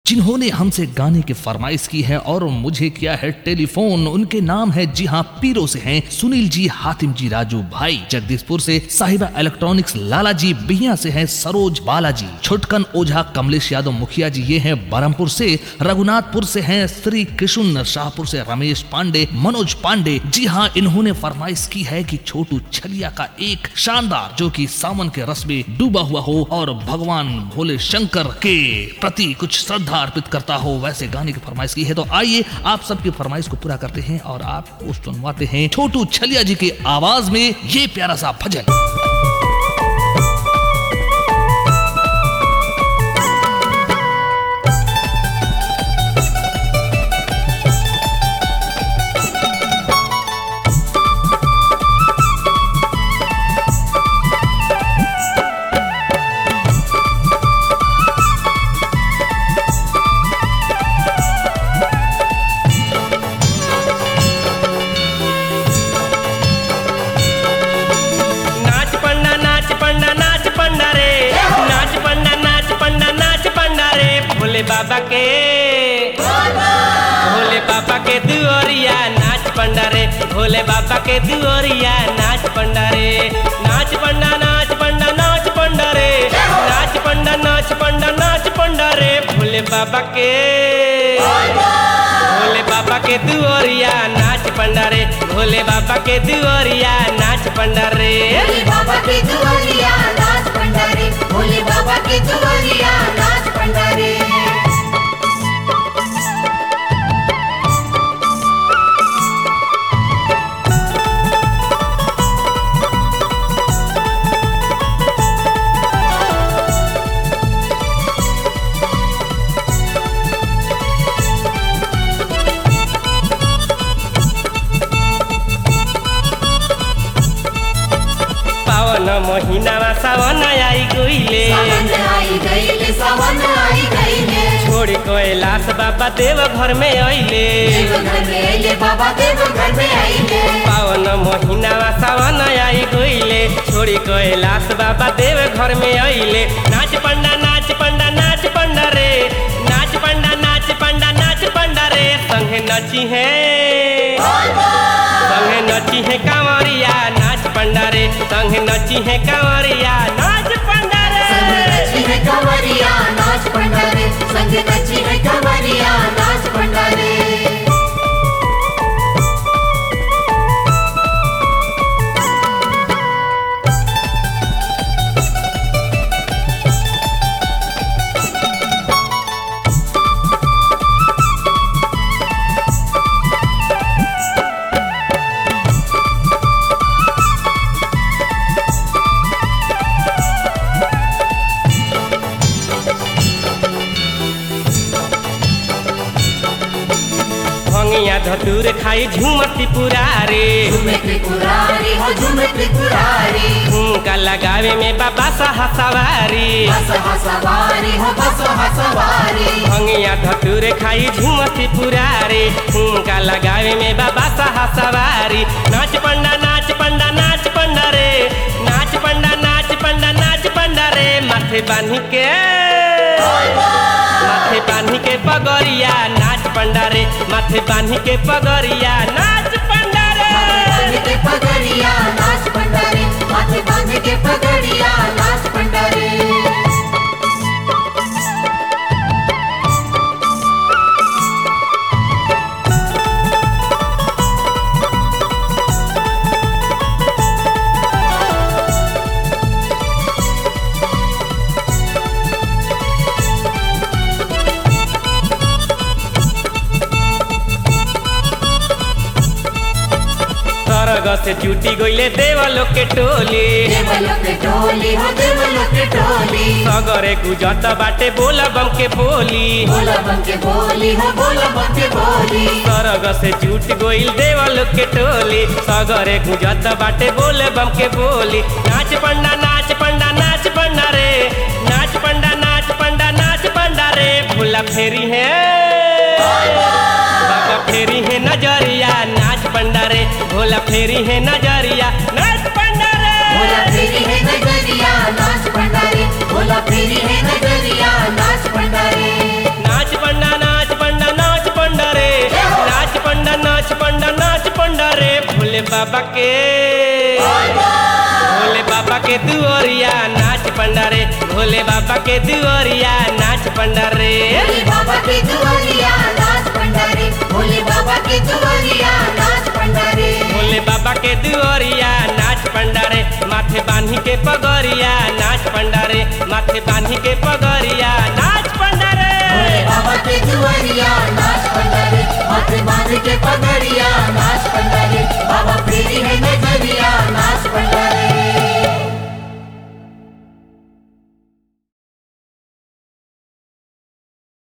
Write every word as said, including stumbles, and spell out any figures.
जिन्होंने हमसे गाने की फरमाइश की है और मुझे किया है टेलीफोन। उनके नाम है, जी हाँ, पीरो से हैं सुनील जी, हातिम जी, राजू भाई। जगदीशपुर से साहिबा इलेक्ट्रॉनिक्स लाला जी। बिहिया से हैं सरोज बालाजी। छुटकन ओझा कमलेश यादव मुखिया जी, ये हैं बरहमपुर से। रघुनाथपुर से हैं श्री कृष्ण। शाहपुर से रमेश पांडे, मनोज पांडे। जी हाँ, इन्होंने फरमाइश की है कि छोटू छलिया का एक शानदार जो कि सावन के रस में डूबा हुआ हो और भगवान भोले शंकर के प्रति कुछ श्रद्धा अर्पित करता हो, वैसे गाने की फरमाइश की है। तो आइए आप सबकी फरमाइश को पूरा करते हैं और आपको सुनवाते हैं छोटू छलिया जी की आवाज में ये प्यारा सा भजन। बाबा के भोले बाबा के दुआरिया नाच पंडारे, भोले बाबा के दुआरिया नाच पंडारे। नाच पंडा नाच पंडा नाच पंडारे, नाच पंडा नाच पंडा नाच पंडारे। भोले बाबा के भोले बाबा के दुआरिया नाच पंडारे, भोले बाबा के दुआरिया नाच पंडारे। भोले बाबा के दुआरिया नाच पंडारे, भोले बाबा के दुआरिया नाच पंडारे। महीना सावन आई गईले, सावन आई गईले, सावन आई गईले। छोड़ कैलाश बाबा देव घर में आइले, देव घर में आइले, बाबा देव घर में आइले। पावन महीना सावन आई गईले, छोड़ कैलाश बाबा देव घर में आइले। नाच पंडा नाच पंडा नाच पंडा रे, नाच पंडा नाच पंडा नाच पंडा रे। संगे नची है संगे नची है कांवरिया नाच पंडा रे, संगे नची है कांवरिया नाच पंडा रे। संगे नची है कांवरिया नाच पंडा रे, संगे नची है कांवरिया नाच पंडा रे। धतूर खाई झूमती पुरारे, झूमती पुरारी हो झूमती पुरारी। झुमका लगावे में बाबा सहा सवारी, बसहा सवारी हो बसहा सवारी। भंगिया धतूर खाई झूमती पुरारे, झुमका लगावे में बाबा सहा सवारी। नाच पंडा नाच पंडा नाच पंडा रे, नाच पंडा नाच पंडा नाच पंडा रे। माथे बांधी के माथे बांधी के पगड़िया नाच पंडा रे, माथे बांधी के पगड़िया नाच पंडा रे। माथे के पगड़िया नाच पंडा रे, माथे बांधे के पगड़िया नाच पंडा रे। से जुटी गईले देवलों के टोली, देवलों के टोली हो देवलों के टोली। सगरे गुजत बाटे बोला बम के बोली, बोला बम के बोली हो बोला बम के बोली। सरग से जुट गईल देवलों के टोली, सगरे गुजत बाटे बोले बम के बोली। नाच पंडा नाच पंडा नाच पंडा रे, नाच पंडा नाच पंडा नाच पंडा रे। भोला फेरी है बाबा फेरी है नजरिया नाच पंडा रे, भोला फेरी है नजरिया नाच पंडा रे। भोला फेरी है नजरिया नाच पंडा रे, भोला फेरी है नजरिया नाच पंडा रे। नाच भोले बाबा के भोले बाबा के दुआरिया नाच पंडारे भोले बाबा के दुआरिया नाच पंडारे भोले बाबा के दुआरिया नाच पंडारे भोले बाबा के दुआरिया नाच पंडारे भोले बाबा के दुआरिया नाच पंडारे माथे बांधी के पगड़िया नाच पंडारे माथे बांधी के पगड़िया नाच पंडारे भोले बाबा के दुआरिया नाच पंडारे माथे बांध के पगड़िया नाच पंडारे बाबा फेरी है नजरिया नाच पंडारे।